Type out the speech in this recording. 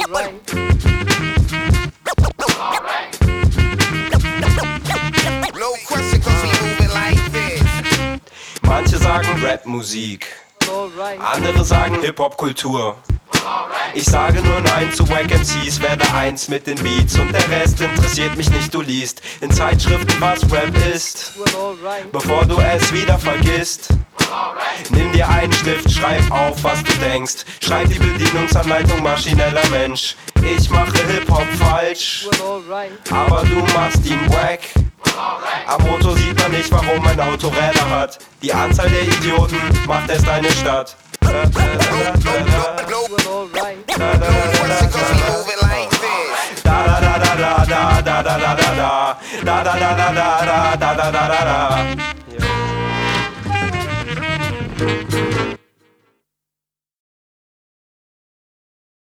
Manche sagen Rap-Musik, andere sagen Hip-Hop-Kultur. Ich sage nur Nein zu Wack MCs, werde eins mit den Beats und der Rest interessiert mich nicht, du liest in Zeitschriften, was Rap ist, bevor du es wieder vergisst. Nimm dir einen Stift, schreib auf, was du denkst, schreib die Bedienungsanleitung maschineller Mensch. Ich mache Hip-Hop falsch, aber du machst ihn wack. Am Motor sieht man nicht, warum ein Auto Räder hat. Die Anzahl der Idioten macht erst eine Stadt. Da da da da da da da da da da da da da da da da da da da.